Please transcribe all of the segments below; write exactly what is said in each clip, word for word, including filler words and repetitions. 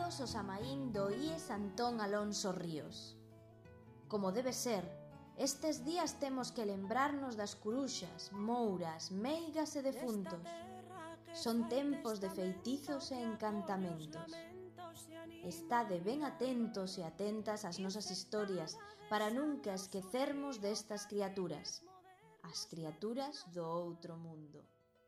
Benvidos aos Amaín do I E S Antón Alonso Ríos. Como debe ser, estes días temos que lembrarnos das curuxas, mouras, meigas e defuntos. Son tempos de feitizos e encantamentos. Estade ben atentos e atentas ás nosas historias para nunca esquecermos destas criaturas, as criaturas do outro mundo.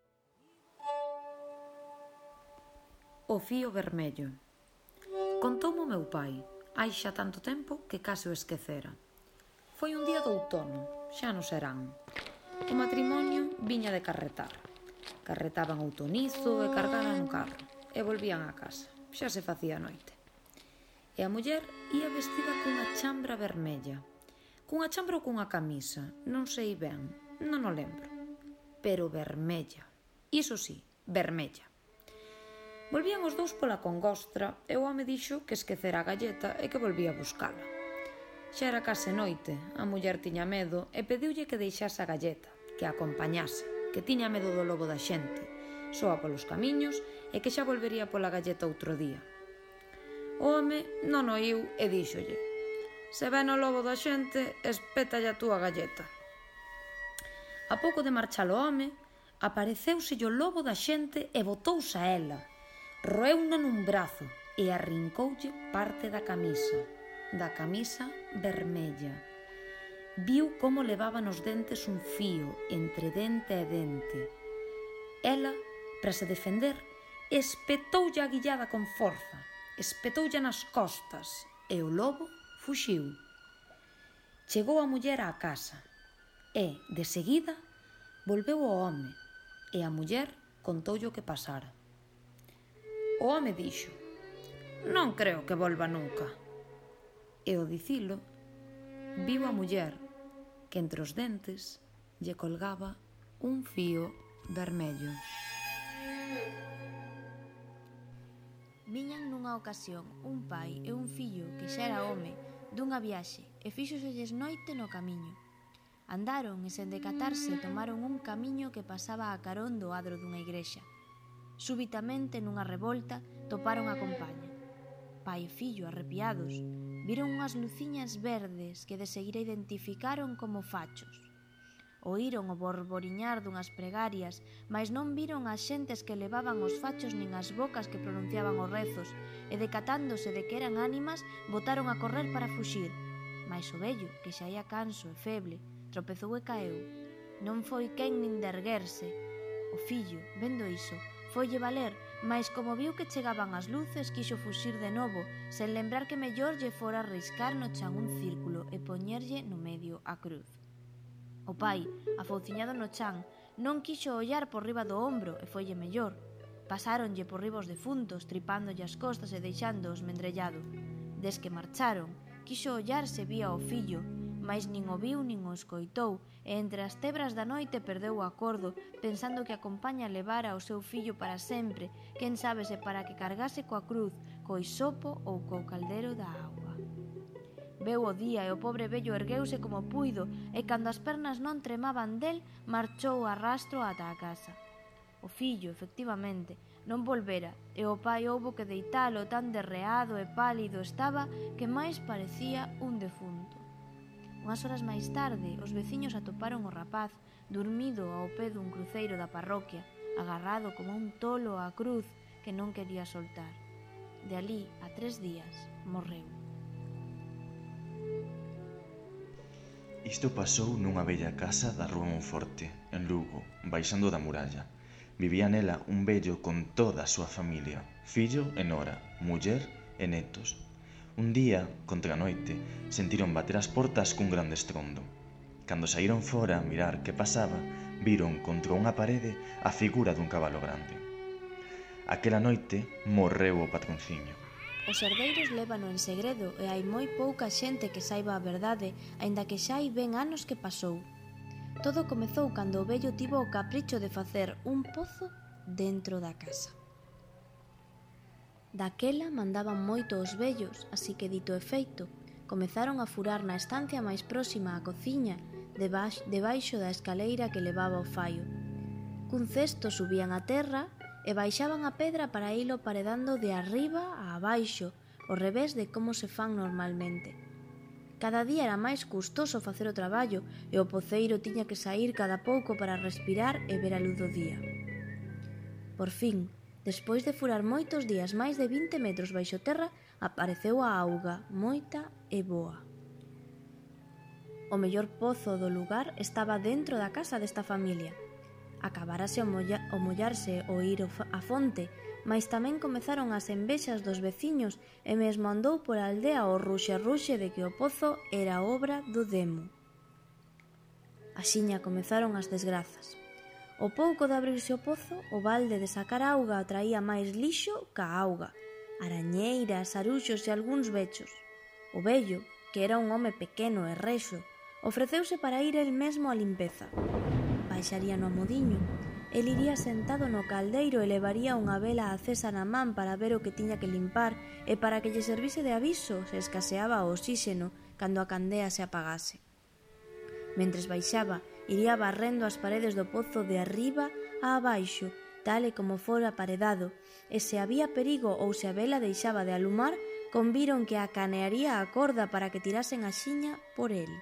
O fío vermello. Contoumo meu pai, hai xa tanto tempo que case o esquecera. Foi un día de outono, xa no serán. O matrimonio viña de carretar. Carretaban outonizo e cargaran no carro, e volvían á casa, xa se facía noite. E a muller ía vestida cunha chambra vermella. Cunha chambra ou cunha camisa, non sei ben, non o lembro. Pero vermella, iso sí, vermella. Volvían os dous pola congostra e o home dixo que esquecera a galleta e que volvía a buscala. Xa era case noite, a muller tiña medo e pediulle que deixase a galleta, que a acompañase, que tiña medo do lobo da xente, soa polos camiños e que xa volvería pola galleta outro día. O home non oíu e díxolle: "Se ven o lobo da xente, espétalle a túa galleta." A pouco de marchar o home, apareceuselle o lobo da xente e botouse a ela. Roeuna nun brazo e arrincoulle parte da camisa, da camisa vermella. Viu como levaba nos dentes un fío entre dente e dente. Ela, para se defender, espetoulle a guillada con forza, espetoulle nas costas e o lobo fuxiu. Chegou a muller á casa e, de seguida, volveu ao home e a muller contoulle o que pasara. O home dixo: "Non creo que volva nunca." E ao dicilo, viu a muller que entre os dentes lle colgaba un fío vermello. Viñan nunha ocasión un pai e un fillo que xa era home dunha viaxe e fíxoselles noite no camiño. Andaron e sen decatarse tomaron un camiño que pasaba a carón do adro dunha igrexa. Súbitamente, nunha revolta, toparon a compaña. Pai e fillo, arrepiados, viron unhas luciñas verdes que de seguida identificaron como fachos. Oíron o borboriñar dunhas pregarias, mas non viron as xentes que levaban os fachos nin as bocas que pronunciaban os rezos, e decatándose de que eran ánimas, botaron a correr para fuxir. Mais o vello, que xa ia canso e feble, tropezou e caeu. Non foi quen nin de erguerse. O fillo, vendo iso, foille valer, mas como viu que chegaban as luces, quixo fuxir de novo, sen lembrar que mellor lle fora riscar no chan un círculo e poñerlle no medio a cruz. O pai, afouciñado no chan, non quixo ollar por riba do ombro e foille mellor. Pasáronlle por riba os defuntos, tripándolle as costas e deixándoos mendrellado. Des que marcharon, quixo ollar se vía o fillo, mais nin o viu nin o escoitou, e entre as tebras da noite perdeu o acordo, pensando que a compaña levara o seu fillo para sempre, quen sabe se para que cargase coa cruz, co hisopo ou co caldero da auga. Veu o día e o pobre vello ergueuse como puido, e cando as pernas non tremaban del, marchou a rastro ata a casa. O fillo, efectivamente, non volvera, e o pai houbo que deitalo tan derreado e pálido estaba que máis parecía un defunto. Unhas horas máis tarde, os veciños atoparon o rapaz durmido ao pé dun cruceiro da parroquia, agarrado como un tolo á cruz que non quería soltar. De alí a tres días morreu. Isto pasou nunha bella casa da Rúa Monforte, en Lugo, baixando da muralla. Vivía nela un vello con toda a súa familia, fillo e nora, muller e netos. Un día, contra a noite, sentiron bater as portas cun grande estrondo. Cando saíron fora a mirar que pasaba, viron contra unha parede a figura dun cabalo grande. Aquela noite morreu o patronciño. Os herdeiros lévano en segredo e hai moi pouca xente que saiba a verdade, aínda que xa hai ben anos que pasou. Todo comezou cando o vello tivo o capricho de facer un pozo dentro da casa. Daquela mandaban moito os vellos, así que dito e feito, comezaron a furar na estancia máis próxima á cociña, debaixo da escaleira que levaba ao faio. Cun cesto subían a terra e baixaban a pedra para ilo paredando de arriba a abaixo, ao revés de como se fan normalmente. Cada día era máis custoso facer o traballo e o poceiro tiña que saír cada pouco para respirar e ver a luz do día. Por fin, despois de furar moitos días máis de vinte metros baixo terra, apareceu a auga, moita e boa. O mellor pozo do lugar estaba dentro da casa desta familia. Acabárase o, molla, o mollarse o ir á fonte, mais tamén comezaron as envexas dos veciños e mesmo andou por a aldea o ruxe-ruxe de que o pozo era obra do demo. Axiña comezaron as desgrazas. O pouco de abrirse o pozo, o balde de sacar auga traía máis lixo ca auga, arañeiras, aruxos e algúns bechos. O vello, que era un home pequeno e rexo, ofreceuse para ir el mesmo á limpeza. Baixaría no amodiño. El iría sentado no caldeiro e levaría unha vela acesa na man para ver o que tiña que limpar e para que lle servise de aviso se escaseaba o oxíxeno cando a candea se apagase. Mentres baixaba, iría barrendo as paredes do pozo de arriba a abaixo, tal e como fora paredado, e se había perigo ou se a vela deixaba de alumar, conviron que acanearía a corda para que tirasen a xiña por el.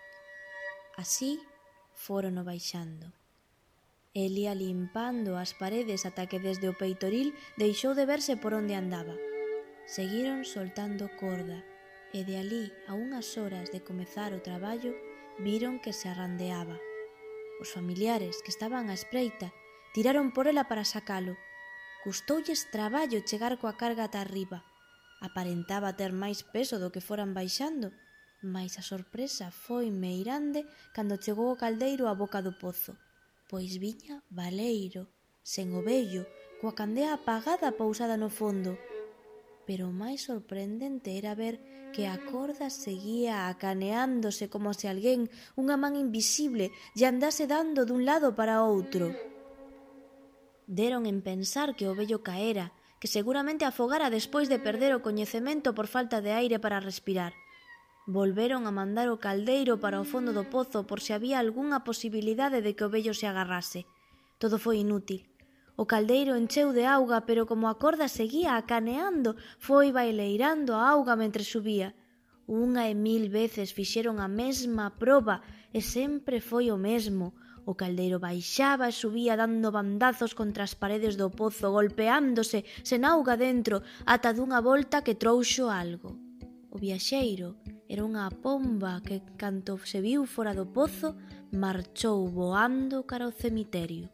Así forono baixando. El ia limpando as paredes ata que desde o peitoril deixou de verse por onde andaba. Seguiron soltando corda e de alí a unhas horas de comezar o traballo viron que se arrandeaba. Os familiares que estaban á espreita tiraron por ela para sacalo. Custoulles traballo chegar coa carga ata arriba. Aparentaba ter máis peso do que foran baixando, mais a sorpresa foi meirande cando chegou o caldeiro á boca do pozo, pois viña baleiro, sen o vello, coa candea apagada pousada no fondo. Pero o máis sorprendente era ver que a corda seguía acaneándose como se alguén, unha man invisible, lle andase dando dun lado para outro. Deron en pensar que o vello caera, que seguramente afogara despois de perder o coñecemento por falta de aire para respirar. Volveron a mandar o caldeiro para o fondo do pozo por se había algunha posibilidade de que o vello se agarrase. Todo foi inútil. O caldeiro encheu de auga, pero como a corda seguía acaneando, foi baileirando a auga mentre subía. Unha e mil veces fixeron a mesma proba e sempre foi o mesmo. O caldeiro baixaba e subía dando bandazos contra as paredes do pozo, golpeándose sen auga dentro, ata dunha volta que trouxo algo. O viaxeiro era unha pomba que, canto se viu fora do pozo, marchou voando cara ao cemiterio.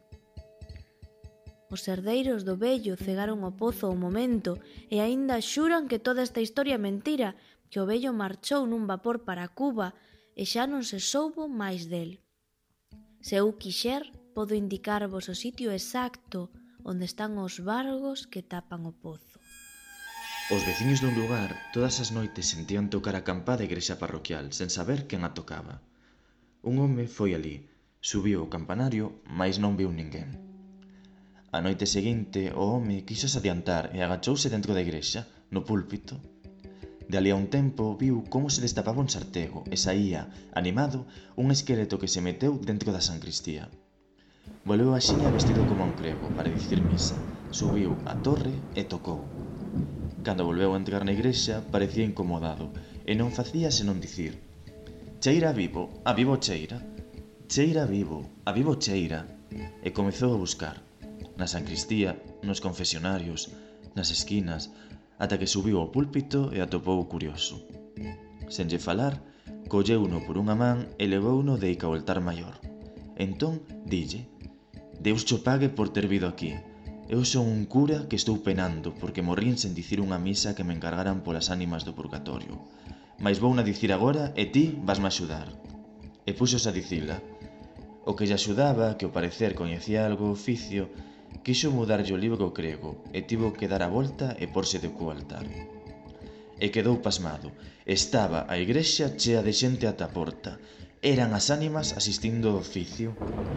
Os herdeiros do vello cegaron o pozo ao momento e aínda xuran que toda esta historia é mentira, que o vello marchou nun vapor para Cuba e xa non se soubo máis del. Se eu quixer, podo indicarvos o sitio exacto onde están os vargos que tapan o pozo. Os veciños dun lugar todas as noites sentían tocar a campá da igrexa parroquial sen saber quen a tocaba. Un home foi alí, subiu ao campanario, mais non viu ninguén. A noite seguinte o home quixose adiantar e agachouse dentro da igrexa, no púlpito. De alí a un tempo viu como se destapaba un sartego e saía, animado, un esqueleto que se meteu dentro da sancristía. Volveu a xiña vestido como un crego para dicir misa, subiu a torre e tocou. Cando volveu a entrar na igrexa, parecía incomodado e non facía senón dicir: «Cheira a vivo, a vivo cheira, cheira a vivo, a vivo cheira», e comezou a buscar, na sancristía, nos confesionarios, nas esquinas, ata que subiu ao púlpito e atopou o curioso. Senlle falar, colleuno por unha man e levouno deica ao altar maior. Entón, dille: «Deus cho pague por ter vido aquí. Eu son un cura que estou penando porque morrín sen dicir unha misa que me encargaran polas ánimas do purgatorio. Mais vou na dicir agora e ti vasme axudar». E puxos a dicila. O que lle axudaba, que ao parecer coñecía algo o oficio, quixo mudarlle o libro grego e tivo que dar a volta e porse de cu altar. E quedou pasmado. Estaba a igrexa chea de xente ata a porta. Eran as ánimas asistindo ao oficio.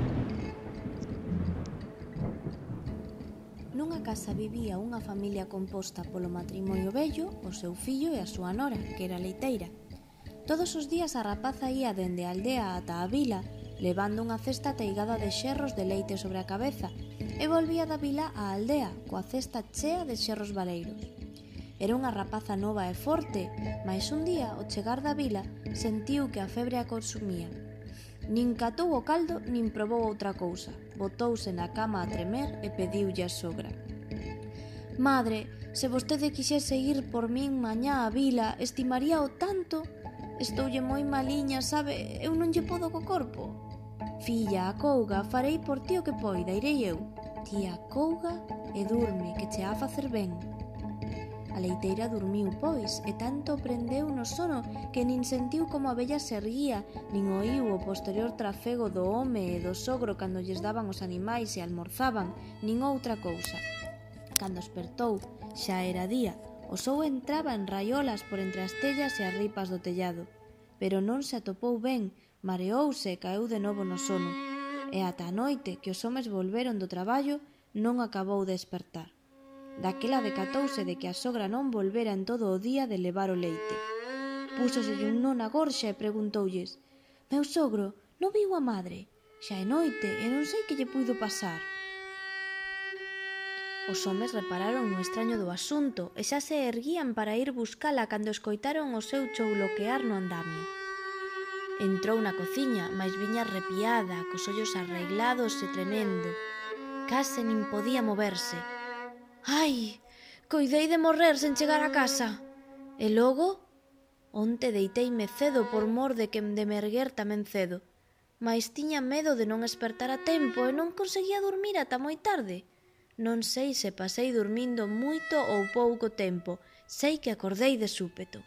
Nunha casa vivía unha familia composta polo matrimonio vello, o seu fillo e a súa nora, que era leiteira. Todos os días a rapaza ía dende a aldea ata a vila, levando unha cesta teigada de xerros de leite sobre a cabeza, e volvía da vila á aldea coa cesta chea de xerros baleiros. Era unha rapaza nova e forte, mais un día, ao chegar da vila, sentiu que a febre a consumía. Nin catou o caldo, nin probou outra cousa. Botouse na cama a tremer e pediulle a sogra: «Madre, se vostede quixese ir por min mañá á vila, estimaría o tanto. Estoulle moi maliña, sabe, eu non lle podo co corpo». «Filla, acouga, farei por ti o que poida, irei eu». «Ti acouga e durme, que che ha facer ben». A leiteira dormiu, pois, e tanto prendeu no sono que nin sentiu como a vella se erguía, nin oíu o posterior trafego do home e do sogro cando lles daban os animais e almorzaban, nin outra cousa. Cando espertou, xa era día. O sol entraba en raiolas por entre as tellas e as ripas do tellado, pero non se atopou ben, mareouse e caeu de novo no sono, e ata a noite que os homes volveron do traballo non acabou de despertar. Daquela decatouse de que a sogra non volvera en todo o día de levar o leite. Púsoselle un nó na gorxa e preguntoulles: «Meu sogro, non viu a madre? Xa é noite e non sei que lle puido pasar». Os homes repararon no extraño do asunto e xa se erguían para ir buscala cando escoitaron o seu chouloquear no andamio. Entrou na cociña, mais viña arrepiada, cos ollos arreglados e tremendo. Case nin podía moverse. «Ai, coidei de morrer sen chegar a casa. E logo? Onte deiteime cedo por mor de que de me erguer tamén cedo, mais tiña medo de non espertar a tempo e non conseguía dormir ata moi tarde. Non sei se pasei dormindo moito ou pouco tempo, sei que acordei de súpeto.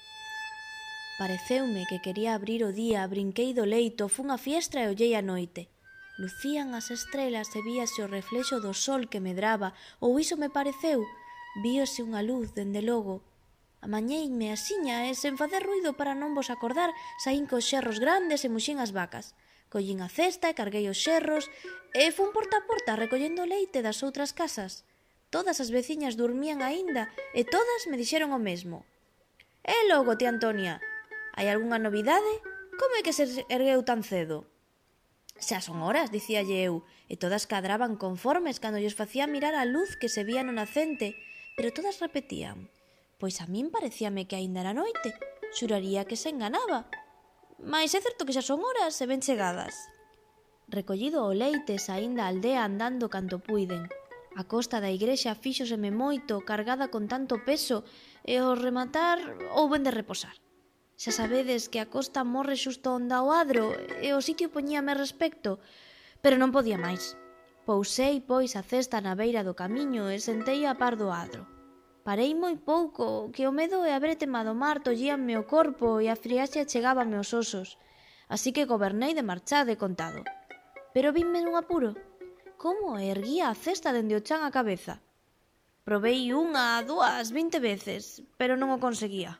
Pareceume que quería abrir o día, brinquei do leito, fun a fiestra e ollei a noite. Lucían as estrelas e víase o reflexo do sol que medraba, ou iso me pareceu. Víose unha luz, dende logo. Amañeime asiña e sen facer ruido para non vos acordar, saín cos xerros grandes e muxín as vacas. Collín a cesta e carguei os xerros e fun porta a porta recollendo leite das outras casas. Todas as veciñas dormían aínda e todas me dixeron o mesmo. «E logo, tía Antonia, hai algunha novidade? Como é que se ergueu tan cedo?» «Xa son horas», dicíalle eu, e todas cadraban conformes cando lles facía mirar a luz que se vía no nacente, pero todas repetían: «Pois a min parecíame que aínda era noite, xuraría que se enganaba. Mais é certo que xa son horas e ben chegadas». Recollido o leite, saín da aldea andando canto puiden. A costa da igrexa fíxoseme moito, cargada con tanto peso, e ao rematar houben de reposar. Xa sabedes que a costa morre xusto onde ao adro e o sitio poñíame respecto, pero non podía máis. Pousei, pois, a cesta na beira do camiño e sentei a par do adro. Parei moi pouco, que o medo e haber temado mar tollíanme o corpo e a friaxe chegábame aos osos, así que gobernei de marchar de contado. Pero vinme nun apuro. Como erguía a cesta dende o chan á cabeza? Probei unha, dúas, vinte veces, pero non o conseguía.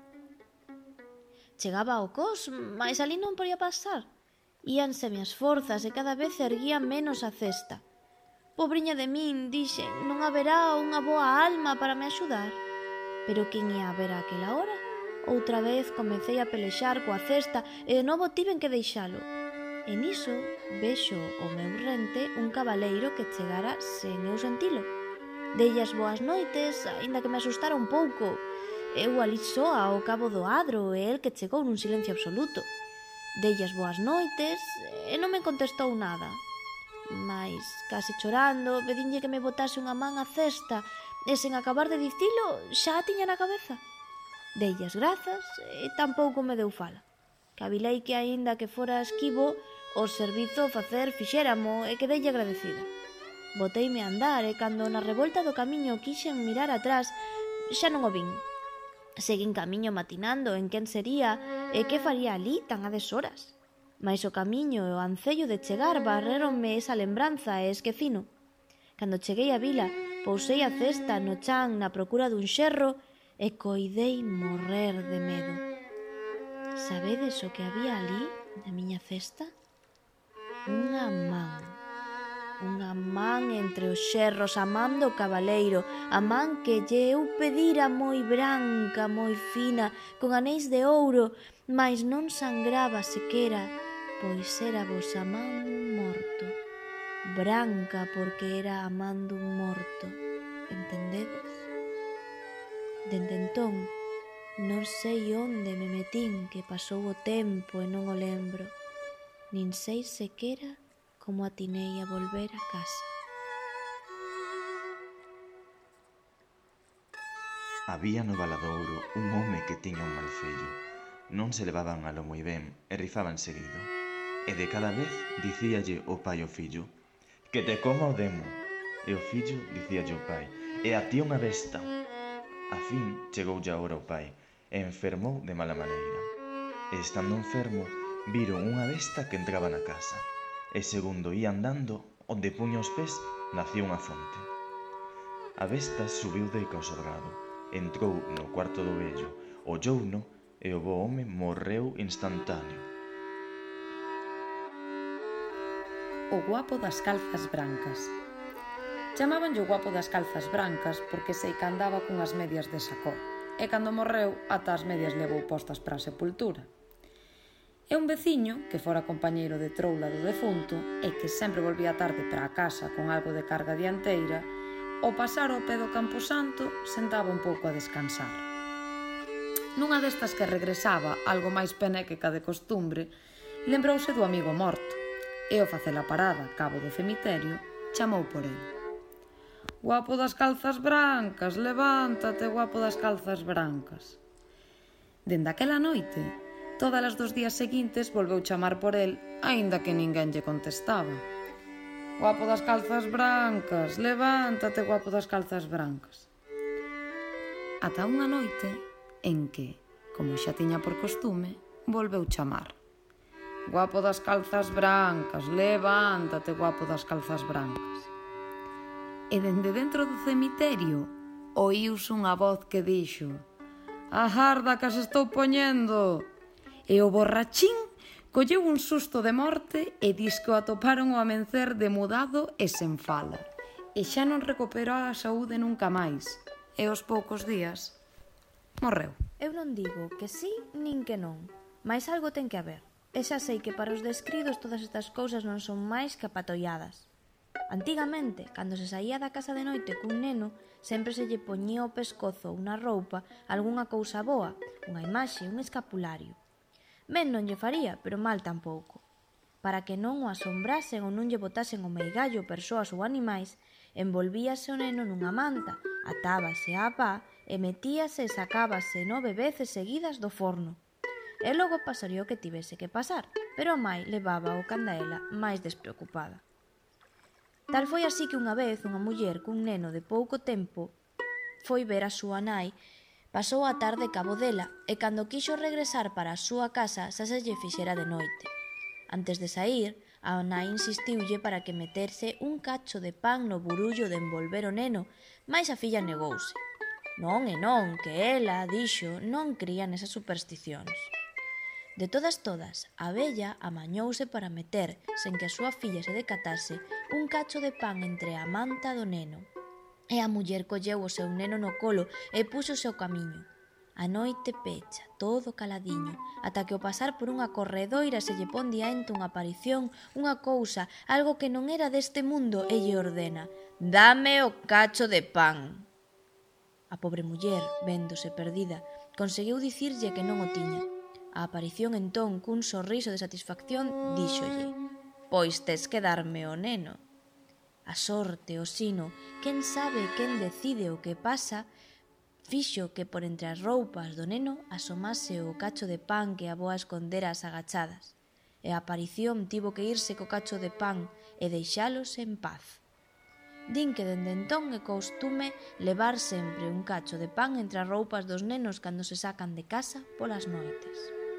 Chegaba ao cos, mas ali non podía pasar. Íanseme as forzas e cada vez erguía menos a cesta. Pobriña de min, dixen, non haberá unha boa alma para me axudar. Pero quen ia a ver aquela hora? Outra vez comecei a pelexar coa cesta e de novo tiven que deixalo. E niso vexo o meu rente un cabaleiro que chegara sen eu sentilo. Deille as boas noites, aínda que me asustara un pouco. Eu ali soa ao cabo do adro e el que chegou nun silencio absoluto. Deille as boas noites e non me contestou nada. Mais, case chorando, pedinlle que me botase unha man á cesta e sen acabar de dicilo xa a tiña na cabeza. Deille as grazas e tampouco me deu fala. Cavilei que aínda que fora esquivo, o servizo facer fixéramo e quedeille agradecida. Boteime a andar e cando na revolta do camiño quixen mirar atrás, xa non o vin. Seguín camiño matinando en quen sería e que faría ali tan a deshoras. Mais o camiño e o ancello de chegar barréronme esa lembranza e esquecino. Cando cheguei á vila, pousei a cesta no chan na procura dun xerro e coidei morrer de medo. Sabedes o que había ali na miña cesta? Unha man. Unha man entre os xerros, a man do cabaleiro, a man que lle eu pedira moi branca, moi fina, con anéis de ouro, mais non sangraba sequera, pois era vos a man morto. branca porque era a man dun morto, entendedes? Dende entón, non sei onde me metín que pasou o tempo e non o lembro, nin sei sequera como atinei a volver a casa. Había no Valadouro un home que tiña un mal fillo. Non se levaban a lo moi ben e rifaban seguido. E de cada vez dicíalle o pai ao fillo: que te coma o demo. E o fillo dicíalle ao pai: e a ti unha besta. A fin chegoulle a hora ao pai e enfermou de mala maneira. E estando enfermo, viron unha besta que entraba na casa. E segundo ia andando, onde puña os pés, nació unha fonte. A besta subiu deica ao sobrado, entrou no cuarto do vello, ollouno e o bo home morreu instantáneo. O guapo das calzas brancas. Chamábanlle o guapo das calzas brancas porque sei que andaba cunhas medias de sacó, e cando morreu ata as medias levou postas para a sepultura. E un veciño, que fora compañeiro de troula do defunto e que sempre volvía tarde para a casa con algo de carga dianteira, ao pasar ao pé do Camposanto sentaba un pouco a descansar. Nunha destas que regresaba, algo máis peneque ca de costumbre, lembrouse do amigo morto, e ao facer a parada cabo do cemiterio, chamou por el. Guapo das calzas brancas, levántate, guapo das calzas brancas. Dende aquela noite, todas as dos días seguintes volveu chamar por el, aínda que ninguén lle contestaba. Guapo das calzas brancas, levántate, guapo das calzas brancas. Ata unha noite en que, como xa tiña por costume, volveu chamar. Guapo das calzas brancas, levántate, guapo das calzas brancas. E dende dentro do cemiterio oíuse unha voz que dixo: agarda que as estou poñendo. E o borrachín colleu un susto de morte e dis que o atoparon ao amencer demudado e sen fala. E xa non recuperou a saúde nunca máis. E aos poucos días morreu. Eu non digo que sí nin que non, mais algo ten que haber. E xa sei que para os descridos todas estas cousas non son máis que apatolladas. Antigamente, cando se saía da casa de noite cun neno, sempre se lle poñía ao pescozo unha roupa, algunha cousa boa, unha imaxe, un escapulario. Ben non lle faría, pero mal tampouco. Para que non o asombrasen ou non lle botasen o meigallo persoas ou animais, envolvíase o neno nunha manta, atábase á pá e metíase e sacábase nove veces seguidas do forno. E logo pasaría o que tivese que pasar, pero a mai levaba o candaela máis despreocupada. Tal foi así que unha vez unha muller cun neno de pouco tempo foi ver a súa nai, pasou a tarde cabo dela e cando quixo regresar para a súa casa xa se lle fixera de noite. Antes de saír, a nai insistiulle para que meterse un cacho de pan no burullo de envolver o neno, mais a filla negouse. Non e non, que ela, dixo, non cría nesas supersticións. De todas todas, a vella amañouse para meter, sen que a súa filla se decatase, un cacho de pan entre a manta do neno. E a muller colleu o seu neno no colo e puxo o seu camiño. A noite pecha, todo caladiño, ata que ao pasar por unha corredoira se lle pon diante unha aparición, unha cousa, algo que non era deste mundo, e lle ordena: «Dame o cacho de pan». A pobre muller, véndose perdida, conseguiu dicirlle que non o tiña. A aparición entón, cun sorriso de satisfacción, díxolle: «Pois tes que darme o neno». A sorte, o sino, quen sabe quen decide o que pasa, fixo que por entre as roupas do neno asomase o cacho de pan que a boa escondera as agachadas. E a aparición tivo que irse co cacho de pan e deixalos en paz. Din que dende entón é costume levar sempre un cacho de pan entre as roupas dos nenos cando se sacan de casa polas noites.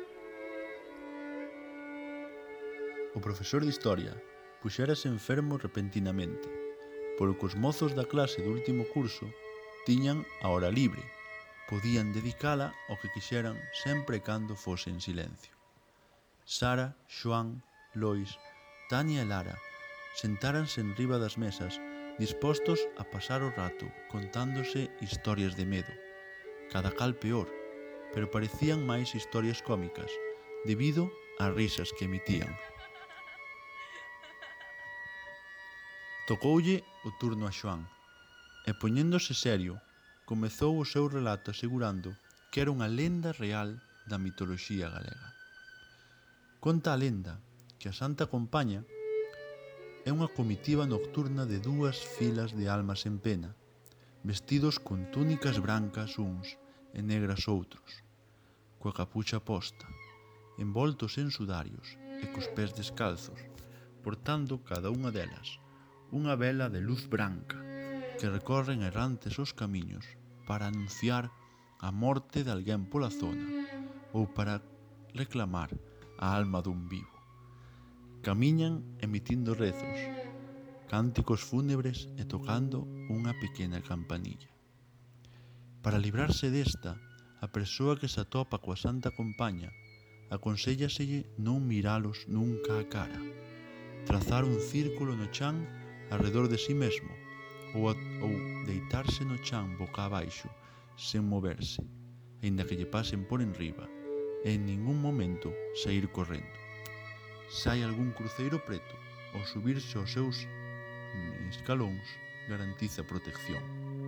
O profesor de Historia puxérase enfermo repentinamente, polo que os mozos da clase do último curso tiñan a hora libre, podían dedicala ao que quixeran sempre e cando fose en silencio. Sara, Xoán, Lois, Tania e Lara sentáranse en riba das mesas dispostos a pasar o rato contándose historias de medo, cada cal peor, pero parecían máis historias cómicas, debido ás risas que emitían. Tocoulle o turno a Xoán, e poñéndose serio, comezou o seu relato asegurando que era unha lenda real da mitoloxía galega. Conta a lenda que a Santa Compaña é unha comitiva nocturna de dúas filas de almas en pena, vestidos con túnicas brancas uns e negras outros, coa capucha posta, envoltos en sudarios e cos pés descalzos, portando cada unha delas unha vela de luz branca que recorren errantes os camiños para anunciar a morte de alguén pola zona ou para reclamar a alma dun vivo. Camiñan emitindo rezos, cánticos fúnebres e tocando unha pequena campanilla. Para librarse desta, a persoa que se atopa coa Santa Compaña aconséllaselle non miralos nunca a cara, trazar un círculo no chan arredor de si mesmo ou, a, ou deitarse no chan boca abaixo sen moverse, aínda que lle pasen por enriba, e en ningún momento sair correndo. Se hai algún cruceiro preto, ao subirse aos seus escalóns, garantiza protección.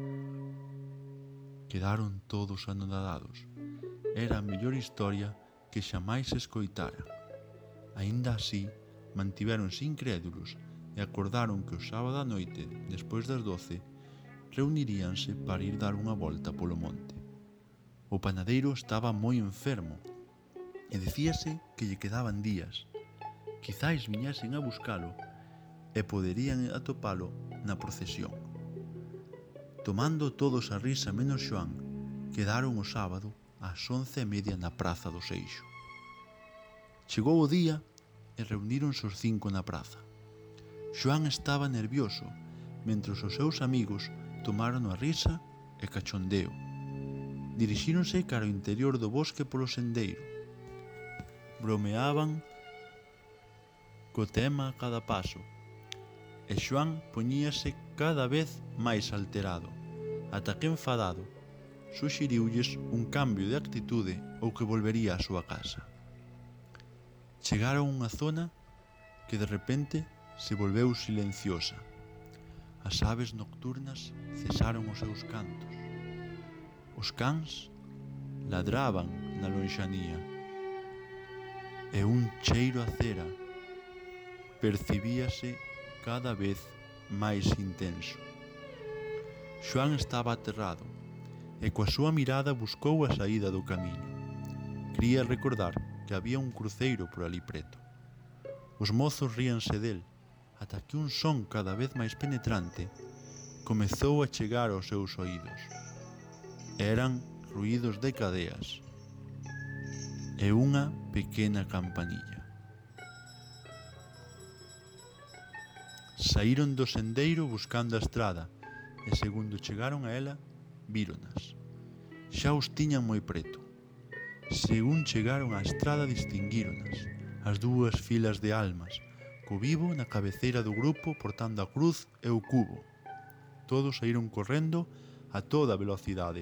Quedaron todos anonadados. Era a mellor historia que xamais escoitara. Aínda así, mantivéronse incrédulos e acordaron que o sábado á noite, despois das doce, reuniríanse para ir dar unha volta polo monte. O panadeiro estaba moi enfermo e dicíase que lle quedaban días. Quizáis viñesen a buscalo e poderían atopalo na procesión. Tomando todos a risa menos Xoán, quedaron o sábado ás once e media na praza do Seixo. Chegou o día e reuníronse os cinco na praza. Xoán estaba nervioso, mentres os seus amigos tomaron a risa e cachondeo. Dirixíronse cara ao interior do bosque polo sendeiro. Bromeaban co tema a cada paso, e Xoán poñíase cada vez máis alterado, ata que enfadado suxeriulles un cambio de actitude ou que volvería á súa casa. Chegaron a unha zona que de repente se volveu silenciosa. As aves nocturnas cesaron os seus cantos. Os cans ladraban na lonxanía e un cheiro a cera percibíase cada vez máis intenso. Xoán estaba aterrado e coa súa mirada buscou a saída do camiño. Quería recordar que había un cruceiro por ali preto. Os mozos ríanse del, ata que un son cada vez máis penetrante comezou a chegar aos seus oídos. Eran ruídos de cadeas e unha pequena campanilla. Saíron do sendeiro buscando a estrada e segundo chegaron a ela, víronas. Xa os tiñan moi preto. Según chegaron á estrada distinguíronas, as dúas filas de almas, co vivo na cabeceira do grupo portando a cruz e o cubo. Todos saíron correndo a toda velocidade,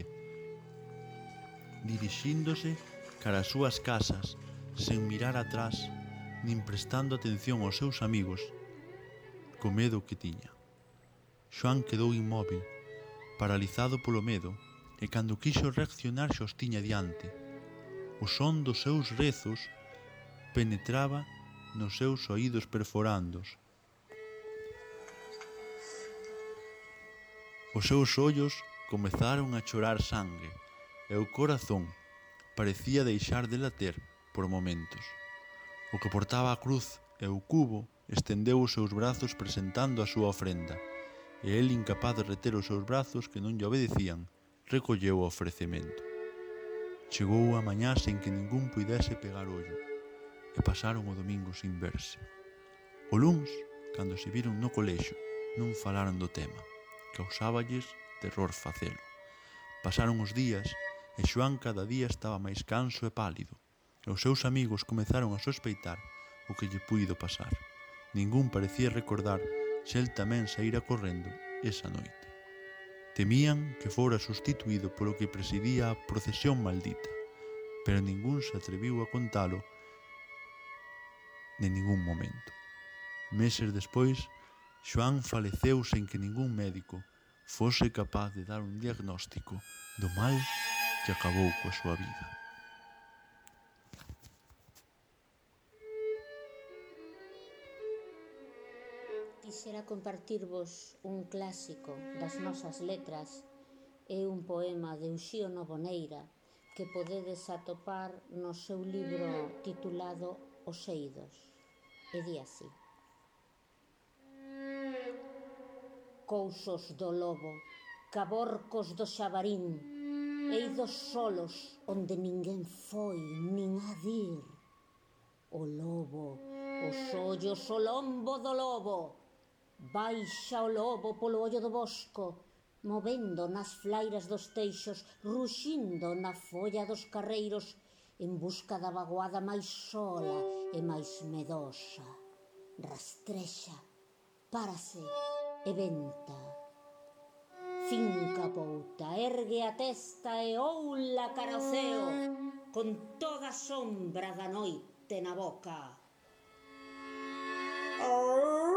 dirixíndose cara as súas casas, sen mirar atrás, nin prestando atención aos seus amigos, co medo que tiña. Xoán quedou inmóvil, paralizado polo medo, e cando quixo reaccionar xa os tiña diante. O son dos seus rezos penetraba nos seus oídos perforandos. Os seus ollos comezaron a chorar sangue e o corazón parecía deixar de later por momentos. O que portaba a cruz e o cubo estendeu os seus brazos presentando a súa ofrenda, e el, incapaz de reter os seus brazos que non lle obedecían, recolleu o ofrecemento. Chegou a mañá sen que ningún puidese pegar ollo, e pasaron o domingo sin verse. O luns, cando se viron no colexo, non falaron do tema. Causáballes terror facelo. Pasaron os días e Xoán cada día estaba máis canso e pálido, e os seus amigos comezaron a sospeitar o que lle puido pasar. Ningún parecía recordar se el tamén saíra correndo esa noite. Temían que fora sustituído polo que presidía a procesión maldita, pero ningún se atreviu a contalo de ningún momento. Meses despois, Xoán faleceu sen que ningún médico fose capaz de dar un diagnóstico do mal que acabou coa súa vida. Quixera compartirvos un clásico das nosas letras e un poema de Uxío Novoneira que podedes atopar no seu libro titulado Os Eidos. E di así: Cousos do lobo, caborcos do xabarín, eidos solos onde ninguén foi nin a dir. O lobo, os ollos o lombo do lobo, baixa o lobo polo ollo do bosco, movendo nas flairas dos teixos, ruxindo na folla dos carreiros, en busca da vaguada máis sola e máis medosa. Rastrexa, párase e venta. Finca a pouta, ergue a testa e oula cara ao ceo, con toda a sombra da noite na boca. Oh!